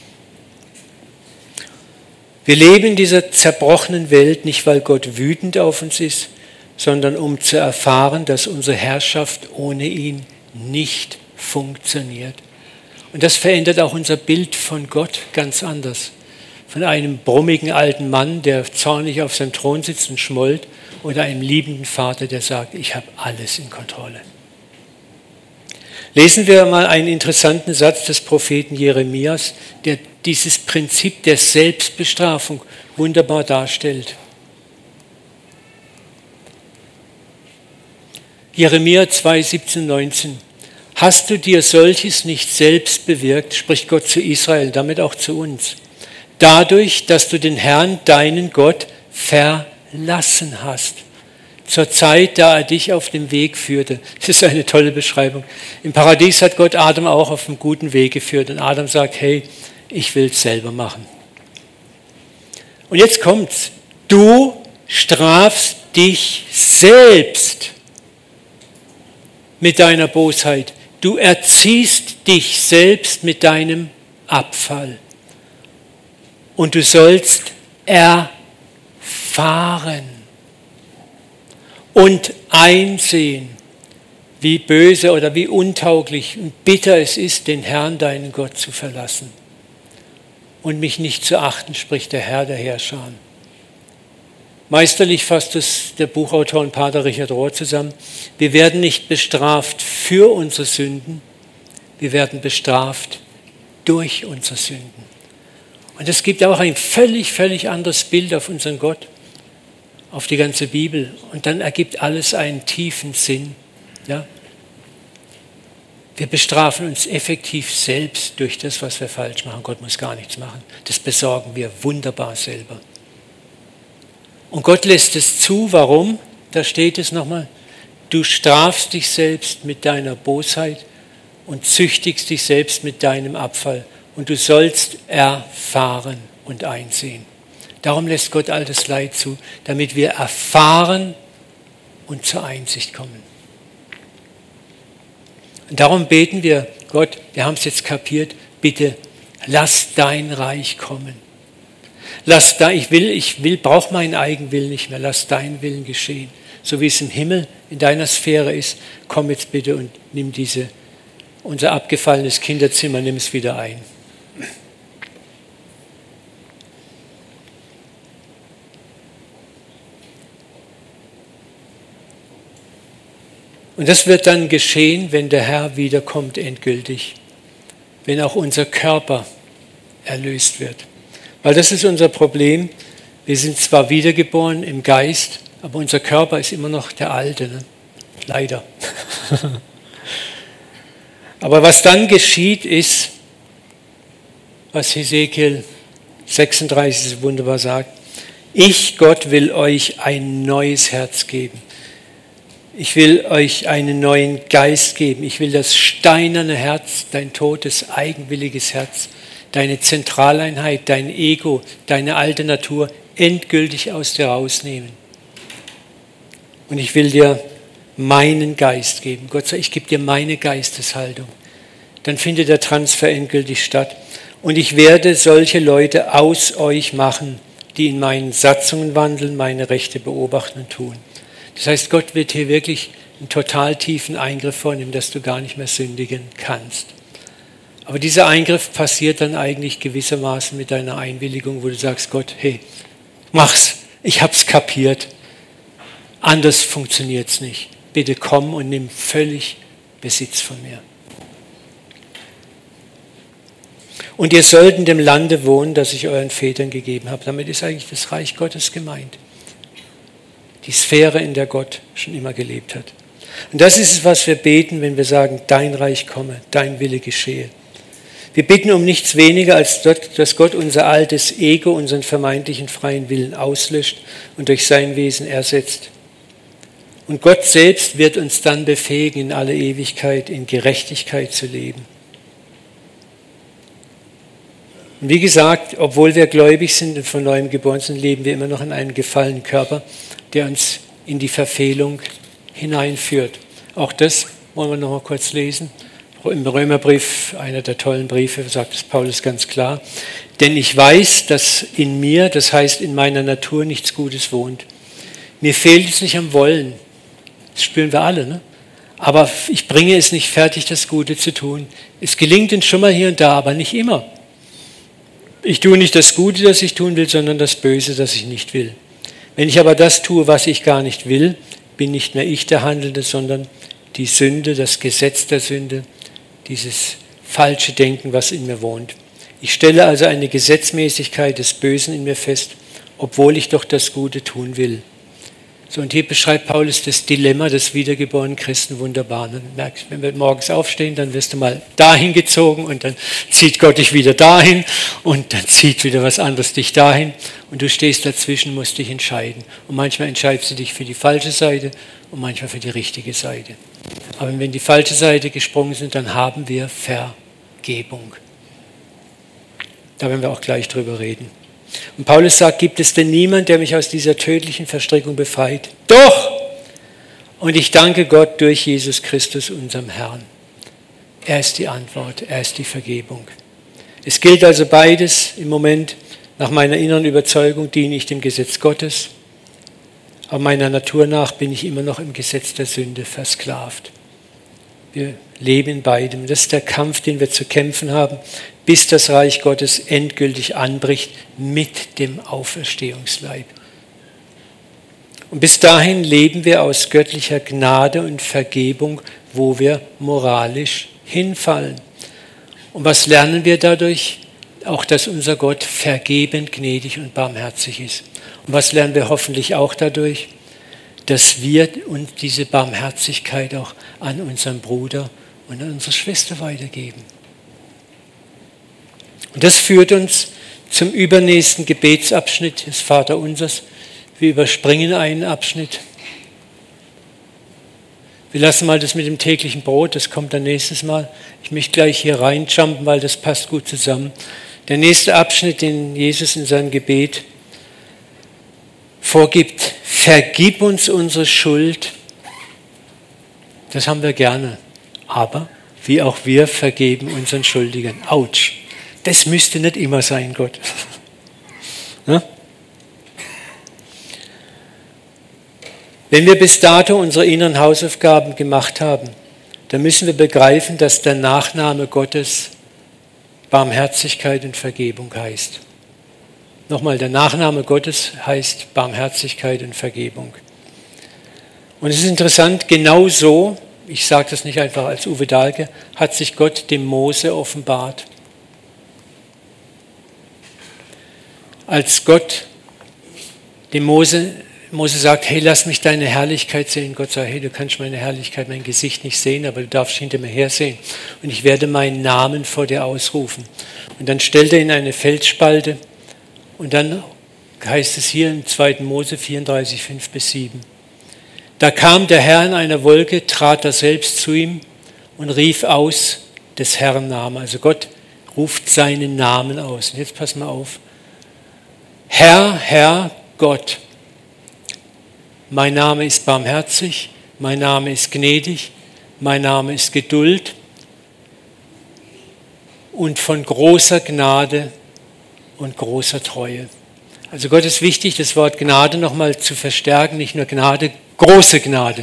Wir leben in dieser zerbrochenen Welt nicht, weil Gott wütend auf uns ist, sondern um zu erfahren, dass unsere Herrschaft ohne ihn nicht funktioniert. Und das verändert auch unser Bild von Gott ganz anders. Von einem brummigen alten Mann, der zornig auf seinem Thron sitzt und schmollt, oder einem liebenden Vater, der sagt, ich habe alles in Kontrolle. Lesen wir mal einen interessanten Satz des Propheten Jeremias, der dieses Prinzip der Selbstbestrafung wunderbar darstellt. Jeremia zwei, siebzehn, neunzehn. Hast du dir solches nicht selbst bewirkt, spricht Gott zu Israel, damit auch zu uns, dadurch, dass du den Herrn, deinen Gott, verlassen hast, zur Zeit, da er dich auf dem Weg führte. Das ist eine tolle Beschreibung. Im Paradies hat Gott Adam auch auf einem guten Weg geführt und Adam sagt, hey, ich will es selber machen. Und jetzt kommt's. Du strafst dich selbst mit deiner Bosheit. Du erziehst dich selbst mit deinem Abfall. Und du sollst erfahren und einsehen, wie böse oder wie untauglich und bitter es ist, den Herrn, deinen Gott, zu verlassen. Und mich nicht zu achten, spricht der Herr der Heerscharen. Meisterlich fasst es der Buchautor und Pater Richard Rohr zusammen. Wir werden nicht bestraft für unsere Sünden, wir werden bestraft durch unsere Sünden. Und es gibt auch ein völlig, völlig anderes Bild auf unseren Gott, auf die ganze Bibel. Und dann ergibt alles einen tiefen Sinn. Ja? Wir bestrafen uns effektiv selbst durch das, was wir falsch machen. Gott muss gar nichts machen. Das besorgen wir wunderbar selber. Und Gott lässt es zu. Warum? Da steht es nochmal. Du strafst dich selbst mit deiner Bosheit und züchtigst dich selbst mit deinem Abfall. Und du sollst erfahren und einsehen. Darum lässt Gott all das Leid zu, damit wir erfahren und zur Einsicht kommen. Und darum beten wir, Gott, wir haben es jetzt kapiert, bitte lass dein Reich kommen. Lass da, ich will, ich will, brauche meinen Eigenwillen nicht mehr, lass dein Willen geschehen. So wie es im Himmel in deiner Sphäre ist, komm jetzt bitte und nimm diese, unser abgefallenes Kinderzimmer, nimm es wieder ein. Und das wird dann geschehen, wenn der Herr wiederkommt endgültig, wenn auch unser Körper erlöst wird. Weil das ist unser Problem. Wir sind zwar wiedergeboren im Geist, aber unser Körper ist immer noch der alte. Ne? Leider. Aber was dann geschieht, ist, was Hesekiel sechsunddreißig so wunderbar sagt, ich, Gott, will euch ein neues Herz geben. Ich will euch einen neuen Geist geben. Ich will das steinerne Herz, dein totes, eigenwilliges Herz, deine Zentraleinheit, dein Ego, deine alte Natur endgültig aus dir rausnehmen. Und ich will dir meinen Geist geben. Gott sei Dank, ich gebe dir meine Geisteshaltung. Dann findet der Transfer endgültig statt. Und ich werde solche Leute aus euch machen, die in meinen Satzungen wandeln, meine Rechte beobachten und tun. Das heißt, Gott wird hier wirklich einen total tiefen Eingriff vornehmen, dass du gar nicht mehr sündigen kannst. Aber dieser Eingriff passiert dann eigentlich gewissermaßen mit deiner Einwilligung, wo du sagst, Gott, hey, mach's, ich hab's kapiert. Anders funktioniert's nicht. Bitte komm und nimm völlig Besitz von mir. Und ihr sollt in dem Lande wohnen, das ich euren Vätern gegeben habe. Damit ist eigentlich das Reich Gottes gemeint. Die Sphäre, in der Gott schon immer gelebt hat. Und das ist es, was wir beten, wenn wir sagen, dein Reich komme, dein Wille geschehe. Wir bitten um nichts weniger, als dass Gott unser altes Ego, unseren vermeintlichen freien Willen auslöscht und durch sein Wesen ersetzt. Und Gott selbst wird uns dann befähigen, in alle Ewigkeit in Gerechtigkeit zu leben. Und wie gesagt, obwohl wir gläubig sind und von neuem geboren sind, leben wir immer noch in einem gefallenen Körper, der uns in die Verfehlung hineinführt. Auch das wollen wir noch mal kurz lesen. Im Römerbrief, einer der tollen Briefe, sagt es Paulus ganz klar. Denn ich weiß, dass in mir, das heißt in meiner Natur, nichts Gutes wohnt. Mir fehlt es nicht am Wollen. Das spüren wir alle, ne? Aber ich bringe es nicht fertig, das Gute zu tun. Es gelingt uns schon mal hier und da, aber nicht immer. Ich tue nicht das Gute, das ich tun will, sondern das Böse, das ich nicht will. Wenn ich aber das tue, was ich gar nicht will, bin nicht mehr ich der Handelnde, sondern die Sünde, das Gesetz der Sünde, dieses falsche Denken, was in mir wohnt. Ich stelle also eine Gesetzmäßigkeit des Bösen in mir fest, obwohl ich doch das Gute tun will. So, und hier beschreibt Paulus das Dilemma des wiedergeborenen Christen wunderbar. Du merkst, wenn wir morgens aufstehen, dann wirst du mal dahin gezogen und dann zieht Gott dich wieder dahin und dann zieht wieder was anderes dich dahin und du stehst dazwischen, musst dich entscheiden. Und manchmal entscheidest du dich für die falsche Seite und manchmal für die richtige Seite. Aber wenn wir in die falsche Seite gesprungen sind, dann haben wir Vergebung. Da werden wir auch gleich drüber reden. Und Paulus sagt, gibt es denn niemand, der mich aus dieser tödlichen Verstrickung befreit? Doch! Und ich danke Gott durch Jesus Christus, unserem Herrn. Er ist die Antwort, er ist die Vergebung. Es gilt also beides im Moment. Nach meiner inneren Überzeugung diene ich dem Gesetz Gottes, aber meiner Natur nach bin ich immer noch im Gesetz der Sünde versklavt. Wir leben in beidem. Das ist der Kampf, den wir zu kämpfen haben, bis das Reich Gottes endgültig anbricht mit dem Auferstehungsleib. Und bis dahin leben wir aus göttlicher Gnade und Vergebung, wo wir moralisch hinfallen. Und was lernen wir dadurch? Auch, dass unser Gott vergebend, gnädig und barmherzig ist. Und was lernen wir hoffentlich auch dadurch? Dass wir uns diese Barmherzigkeit auch an unseren Bruder und an unsere Schwester weitergeben. Und das führt uns zum übernächsten Gebetsabschnitt des Vaterunsers. Wir überspringen einen Abschnitt. Wir lassen mal das mit dem täglichen Brot, das kommt dann nächstes Mal. Ich möchte gleich hier reinjumpen, weil das passt gut zusammen. Der nächste Abschnitt, den Jesus in seinem Gebet vorgibt, vergib uns unsere Schuld. Das haben wir gerne. Aber wie auch wir vergeben unseren Schuldigen. Autsch. Das müsste nicht immer sein, Gott. Ne? Wenn wir bis dato unsere inneren Hausaufgaben gemacht haben, dann müssen wir begreifen, dass der Nachname Gottes Barmherzigkeit und Vergebung heißt. Nochmal, der Nachname Gottes heißt Barmherzigkeit und Vergebung. Und es ist interessant, genau so, ich sage das nicht einfach als Uwe Dahlke, hat sich Gott dem Mose offenbart. Als Gott dem Mose, Mose sagt, hey, lass mich deine Herrlichkeit sehen. Gott sagt, hey, du kannst meine Herrlichkeit, mein Gesicht nicht sehen, aber du darfst hinter mir her sehen. Und ich werde meinen Namen vor dir ausrufen. Und dann stellt er ihn in eine Felsspalte. Und dann heißt es hier im zweiten Mose vierunddreißig, fünf bis sieben. Da kam der Herr in einer Wolke, trat er selbst zu ihm und rief aus des Herrn Namen. Also Gott ruft seinen Namen aus. Und jetzt pass mal auf. Herr, Herr, Gott, mein Name ist barmherzig, mein Name ist gnädig, mein Name ist Geduld und von großer Gnade und großer Treue. Also Gott ist wichtig, das Wort Gnade nochmal zu verstärken, nicht nur Gnade, große Gnade.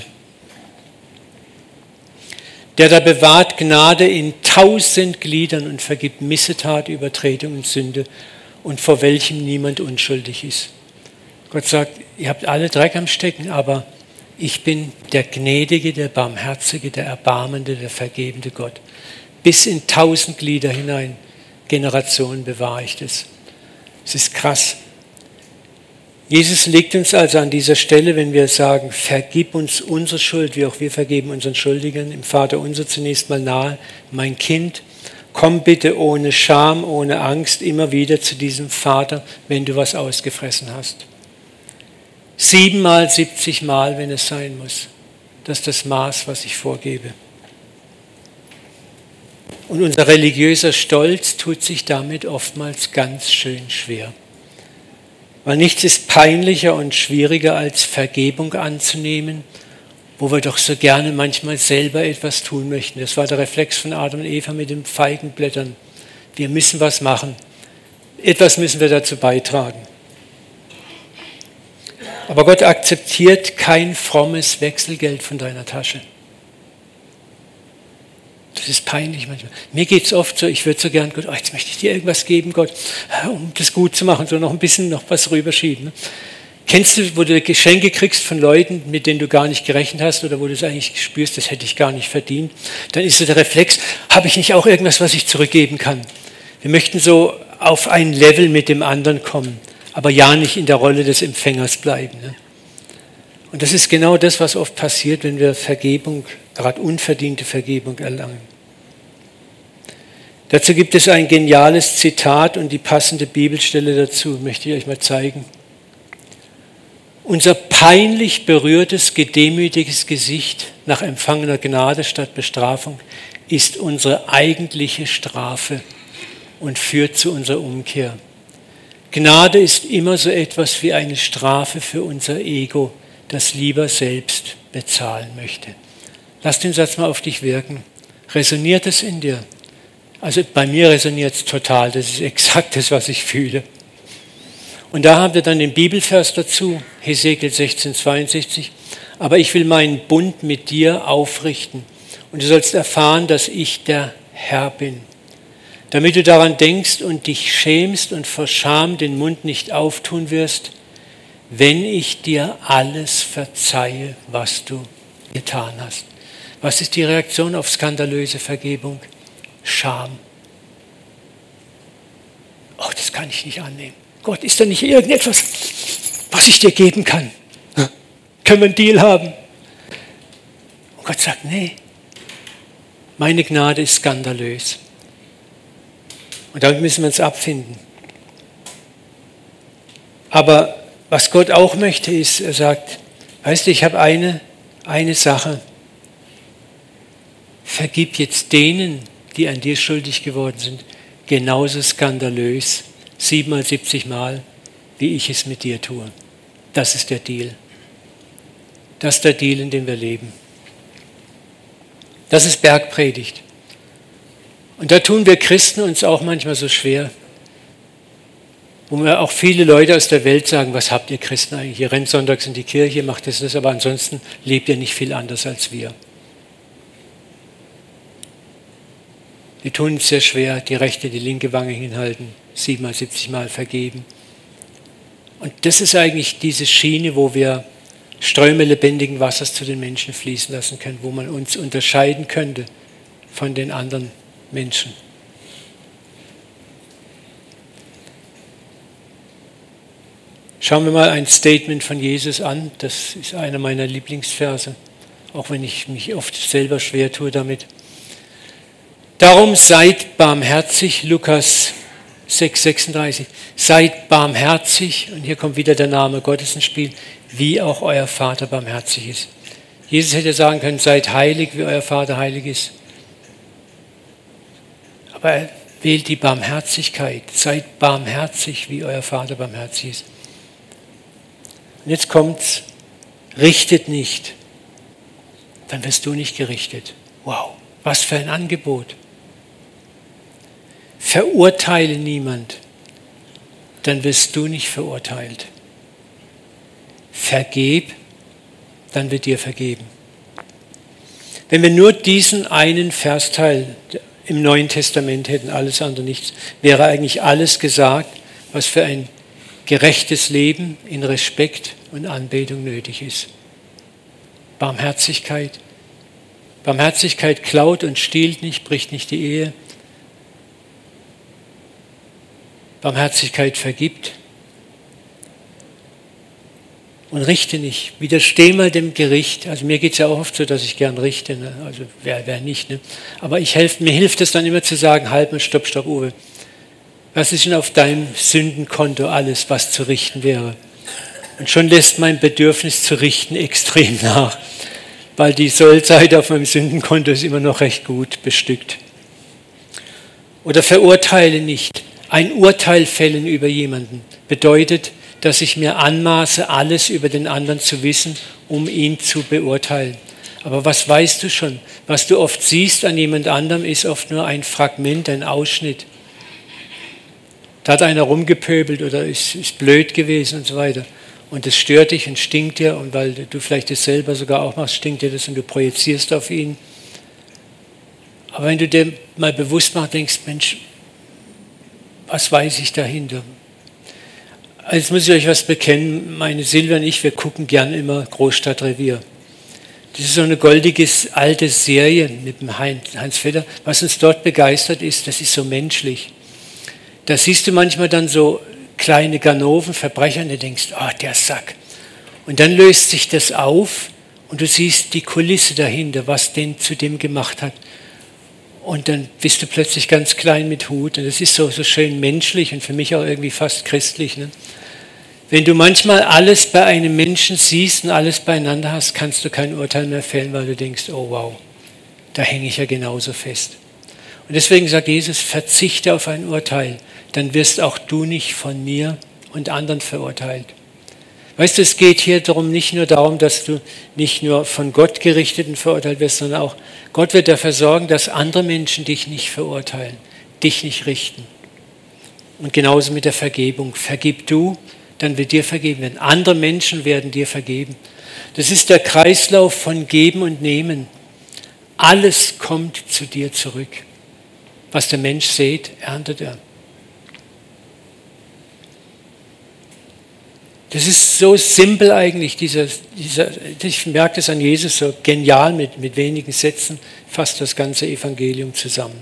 Der da bewahrt Gnade in tausend Gliedern und vergibt Missetat, Übertretung und Sünde und vor welchem niemand unschuldig ist. Gott sagt, ihr habt alle Dreck am Stecken, aber ich bin der Gnädige, der Barmherzige, der Erbarmende, der vergebende Gott. Bis in tausend Glieder hinein Generationen bewahre ich das. Es ist krass. Jesus legt uns also an dieser Stelle, wenn wir sagen, vergib uns unsere Schuld, wie auch wir vergeben unseren Schuldigern, im Vater unser zunächst mal nahe, mein Kind, komm bitte ohne Scham, ohne Angst immer wieder zu diesem Vater, wenn du was ausgefressen hast. Siebenmal, siebzig Mal, wenn es sein muss. Das ist das Maß, was ich vorgebe. Und unser religiöser Stolz tut sich damit oftmals ganz schön schwer. Weil nichts ist peinlicher und schwieriger, als Vergebung anzunehmen, wo wir doch so gerne manchmal selber etwas tun möchten. Das war der Reflex von Adam und Eva mit den Feigenblättern. Wir müssen was machen. Etwas müssen wir dazu beitragen. Aber Gott akzeptiert kein frommes Wechselgeld von deiner Tasche. Das ist peinlich manchmal. Mir geht es oft so, ich würde so gern, Gott, oh, jetzt möchte ich dir irgendwas geben, Gott, um das gut zu machen, so noch ein bisschen noch was rüberschieben. Ne? Kennst du, wo du Geschenke kriegst von Leuten, mit denen du gar nicht gerechnet hast oder wo du es eigentlich spürst, das hätte ich gar nicht verdient? Dann ist so der Reflex, habe ich nicht auch irgendwas, was ich zurückgeben kann? Wir möchten so auf ein Level mit dem anderen kommen, aber ja nicht in der Rolle des Empfängers bleiben. Ne? Und das ist genau das, was oft passiert, wenn wir Vergebung, gerade unverdiente Vergebung erlangen. Dazu gibt es ein geniales Zitat und die passende Bibelstelle dazu, möchte ich euch mal zeigen. Unser peinlich berührtes, gedemütigtes Gesicht nach empfangener Gnade statt Bestrafung ist unsere eigentliche Strafe und führt zu unserer Umkehr. Gnade ist immer so etwas wie eine Strafe für unser Ego, das lieber selbst bezahlen möchte. Lass den Satz mal auf dich wirken. Resoniert es in dir? Also bei mir resoniert es total. Das ist exakt das, was ich fühle. Und da haben wir dann den Bibelvers dazu, Hesekiel sechzehn, zweiundsechzig. Aber ich will meinen Bund mit dir aufrichten und du sollst erfahren, dass ich der Herr bin. Damit du daran denkst und dich schämst und vor Scham den Mund nicht auftun wirst, wenn ich dir alles verzeihe, was du getan hast. Was ist die Reaktion auf skandalöse Vergebung? Scham. Oh, das kann ich nicht annehmen. Gott, ist da nicht irgendetwas, was ich dir geben kann? Können wir einen Deal haben? Und Gott sagt, nee, meine Gnade ist skandalös. Und damit müssen wir uns abfinden. Aber was Gott auch möchte, ist, er sagt, weißt du, ich habe eine, eine Sache. Vergib jetzt denen, die an dir schuldig geworden sind, genauso skandalös, siebenmal, siebzig Mal, wie ich es mit dir tue. Das ist der Deal. Das ist der Deal, in dem wir leben. Das ist Bergpredigt. Und da tun wir Christen uns auch manchmal so schwer, wo mir auch viele Leute aus der Welt sagen, was habt ihr Christen eigentlich? Ihr rennt sonntags in die Kirche, macht das, das, aber ansonsten lebt ihr nicht viel anders als wir. Die tun es sehr schwer, die rechte, die linke Wange hinhalten, siebenmal, siebzig Mal vergeben. Und das ist eigentlich diese Schiene, wo wir Ströme lebendigen Wassers zu den Menschen fließen lassen können, wo man uns unterscheiden könnte von den anderen Menschen. Schauen wir mal ein Statement von Jesus an. Das ist einer meiner Lieblingsverse, auch wenn ich mich oft selber schwer tue damit. Darum seid barmherzig, Lukas sechs, sechsunddreißig. Seid barmherzig, und hier kommt wieder der Name Gottes ins Spiel, wie auch euer Vater barmherzig ist. Jesus hätte sagen können, seid heilig, wie euer Vater heilig ist. Aber er wählt die Barmherzigkeit. Seid barmherzig, wie euer Vater barmherzig ist. Und jetzt kommt's, richtet nicht, dann wirst du nicht gerichtet. Wow, was für ein Angebot. Verurteile niemand, dann wirst du nicht verurteilt. Vergeb, dann wird dir vergeben. Wenn wir nur diesen einen Versteil im Neuen Testament hätten, alles andere nichts, wäre eigentlich alles gesagt, was für ein gerechtes Leben in Respekt und Anbetung nötig ist. Barmherzigkeit. Barmherzigkeit klaut und stiehlt nicht, bricht nicht die Ehe. Barmherzigkeit vergibt. Und richte nicht. Widersteh mal dem Gericht. Also mir geht es ja auch oft so, dass ich gern richte. Ne? Also wer, wer nicht. Ne? Aber ich helf, mir hilft es dann immer zu sagen, halt mal, stopp, stopp, Uwe. Was ist denn auf deinem Sündenkonto alles, was zu richten wäre? Und schon lässt mein Bedürfnis zu richten extrem nach. Weil die Sollseite auf meinem Sündenkonto ist immer noch recht gut bestückt. Oder verurteile nicht. Ein Urteil fällen über jemanden bedeutet, dass ich mir anmaße, alles über den anderen zu wissen, um ihn zu beurteilen. Aber was weißt du schon? Was du oft siehst an jemand anderem, ist oft nur ein Fragment, ein Ausschnitt. Da hat einer rumgepöbelt oder ist, ist blöd gewesen und so weiter. Und das stört dich und stinkt dir. Und weil du vielleicht das selber sogar auch machst, stinkt dir das und du projizierst auf ihn. Aber wenn du dir mal bewusst machst, denkst, Mensch, was weiß ich dahinter? Jetzt muss ich euch was bekennen. Meine Silvia und ich, wir gucken gern immer Großstadtrevier. Das ist so eine goldige alte Serie mit dem Heinz Vetter. Was uns dort begeistert ist, das ist so menschlich. Da siehst du manchmal dann so kleine Ganoven, Verbrecher, und du denkst, oh, der Sack. Und dann löst sich das auf und du siehst die Kulisse dahinter, was den zu dem gemacht hat. Und dann bist du plötzlich ganz klein mit Hut. Und das ist so, so schön menschlich und für mich auch irgendwie fast christlich. Ne? Wenn du manchmal alles bei einem Menschen siehst und alles beieinander hast, kannst du kein Urteil mehr fällen, weil du denkst, oh wow, da hänge ich ja genauso fest. Und deswegen sagt Jesus, verzichte auf ein Urteil, dann wirst auch du nicht von mir und anderen verurteilt. Weißt du, es geht hier darum, nicht nur darum, dass du nicht nur von Gott gerichtet und verurteilt wirst, sondern auch, Gott wird dafür sorgen, dass andere Menschen dich nicht verurteilen, dich nicht richten. Und genauso mit der Vergebung. Vergib du, dann wird dir vergeben werden. Andere Menschen werden dir vergeben. Das ist der Kreislauf von Geben und Nehmen. Alles kommt zu dir zurück. Was der Mensch sät, erntet er. Das ist so simpel eigentlich, dieser, dieser, ich merke das an Jesus, so genial mit, mit wenigen Sätzen, fasst das ganze Evangelium zusammen.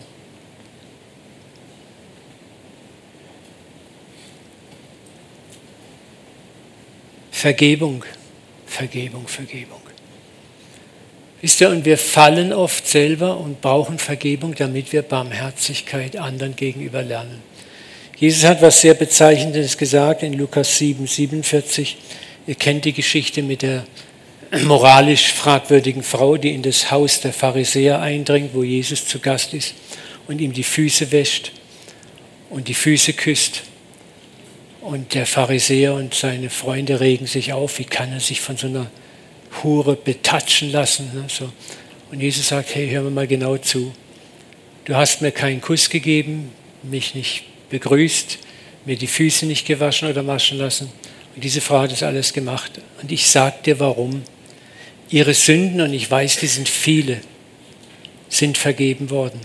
Vergebung, Vergebung, Vergebung. Wisst ihr, und wir fallen oft selber und brauchen Vergebung, damit wir Barmherzigkeit anderen gegenüber lernen. Jesus hat was sehr Bezeichnendes gesagt in Lukas sieben, siebenundvierzig. Ihr kennt die Geschichte mit der moralisch fragwürdigen Frau, die in das Haus der Pharisäer eindringt, wo Jesus zu Gast ist und ihm die Füße wäscht und die Füße küsst. Und der Pharisäer und seine Freunde regen sich auf, wie kann er sich von so einer Hure betatschen lassen. Ne? So. Und Jesus sagt, hey, hör mir mal genau zu. Du hast mir keinen Kuss gegeben, mich nicht begrüßt, mir die Füße nicht gewaschen oder waschen lassen. Und diese Frau hat das alles gemacht. Und ich sage dir, warum. Ihre Sünden, und ich weiß, die sind viele, sind vergeben worden.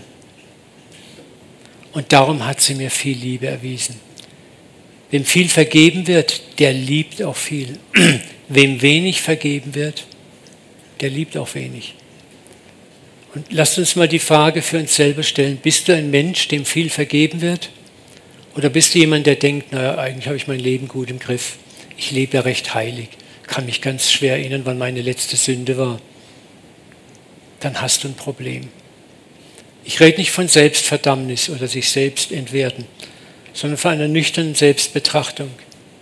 Und darum hat sie mir viel Liebe erwiesen. Wem viel vergeben wird, der liebt auch viel. Wem wenig vergeben wird, der liebt auch wenig. Und lasst uns mal die Frage für uns selber stellen. Bist du ein Mensch, dem viel vergeben wird? Oder bist du jemand, der denkt, naja, eigentlich habe ich mein Leben gut im Griff. Ich lebe ja recht heilig. Kann mich ganz schwer erinnern, wann meine letzte Sünde war. Dann hast du ein Problem. Ich rede nicht von Selbstverdammnis oder sich selbst entwerten, sondern von einer nüchternen Selbstbetrachtung.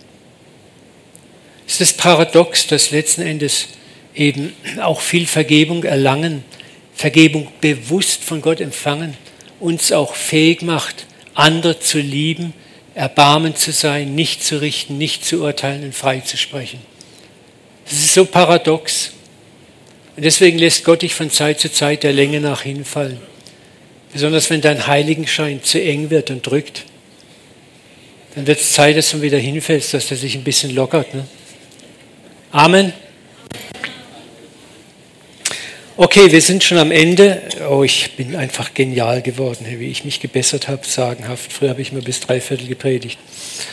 Es ist paradox, dass letzten Endes eben auch viel Vergebung erlangen, Vergebung bewusst von Gott empfangen, uns auch fähig macht, andere zu lieben, erbarmend zu sein, nicht zu richten, nicht zu urteilen und frei zu sprechen. Das ist so paradox. Und deswegen lässt Gott dich von Zeit zu Zeit der Länge nach hinfallen. Besonders wenn dein Heiligenschein zu eng wird und drückt. Dann wird es Zeit, dass du wieder hinfällst, dass er sich ein bisschen lockert. Ne? Amen. Okay, wir sind schon am Ende. Oh, ich bin einfach genial geworden, wie ich mich gebessert habe, sagenhaft. Früher habe ich immer bis drei Viertel gepredigt.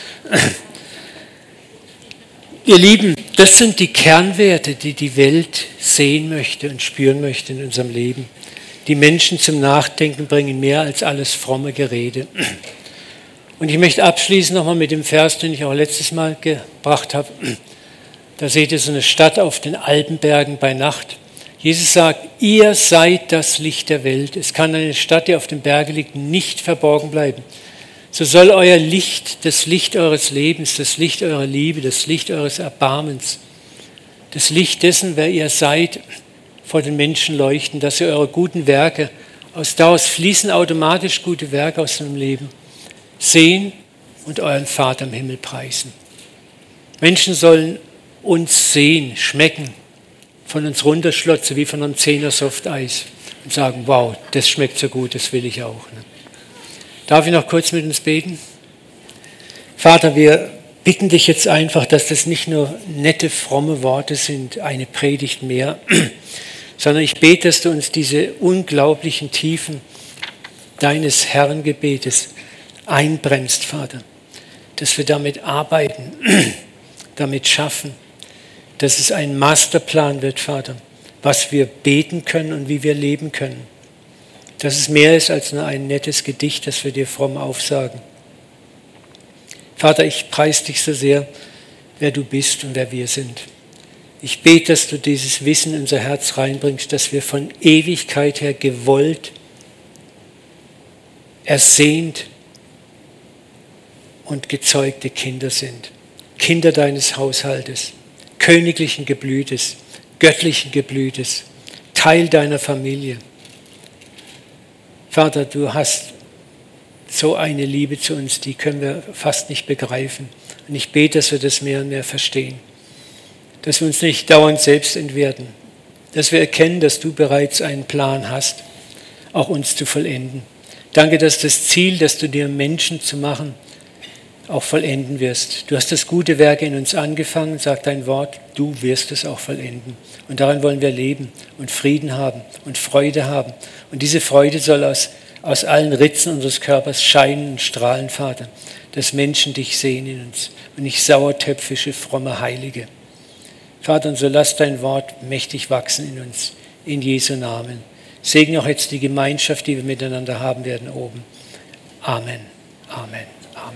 Ihr Lieben, das sind die Kernwerte, die die Welt sehen möchte und spüren möchte in unserem Leben. Die Menschen zum Nachdenken bringen, mehr als alles fromme Gerede. Und ich möchte abschließen nochmal mit dem Vers, den ich auch letztes Mal gebracht habe. Da seht ihr so eine Stadt auf den Alpenbergen bei Nacht. Jesus sagt, ihr seid das Licht der Welt. Es kann eine Stadt, die auf dem Berge liegt, nicht verborgen bleiben. So soll euer Licht, das Licht eures Lebens, das Licht eurer Liebe, das Licht eures Erbarmens, das Licht dessen, wer ihr seid, vor den Menschen leuchten, dass ihr eure guten Werke, aus daraus fließen automatisch gute Werke aus dem Leben, sehen und euren Vater im Himmel preisen. Menschen sollen uns sehen, schmecken, von uns runterschlotzen wie von einem Zehner Softeis und sagen, wow, das schmeckt so gut, das will ich auch. Ne? Darf ich noch kurz mit uns beten? Vater, wir bitten dich jetzt einfach, dass das nicht nur nette, fromme Worte sind, eine Predigt mehr, sondern ich bete, dass du uns diese unglaublichen Tiefen deines Herrengebetes einbremst, Vater, dass wir damit arbeiten, damit schaffen, dass es ein Masterplan wird, Vater, was wir beten können und wie wir leben können. Dass es mehr ist als nur ein nettes Gedicht, das wir dir fromm aufsagen. Vater, ich preise dich so sehr, wer du bist und wer wir sind. Ich bete, dass du dieses Wissen in unser Herz reinbringst, dass wir von Ewigkeit her gewollt, ersehnt und gezeugte Kinder sind. Kinder deines Haushaltes, königlichen Geblütes, göttlichen Geblütes, Teil deiner Familie. Vater, du hast so eine Liebe zu uns, die können wir fast nicht begreifen. Und ich bete, dass wir das mehr und mehr verstehen. Dass wir uns nicht dauernd selbst entwerten. Dass wir erkennen, dass du bereits einen Plan hast, auch uns zu vollenden. Danke, dass das Ziel, das du dir Menschen zu machen, auch vollenden wirst. Du hast das gute Werk in uns angefangen, sagt dein Wort, du wirst es auch vollenden. Und daran wollen wir leben und Frieden haben und Freude haben. Und diese Freude soll aus, aus allen Ritzen unseres Körpers scheinen und strahlen, Vater, dass Menschen dich sehen in uns und nicht sauertöpfische, fromme Heilige. Vater, und so lass dein Wort mächtig wachsen in uns, in Jesu Namen. Segne auch jetzt die Gemeinschaft, die wir miteinander haben werden oben. Amen. Amen.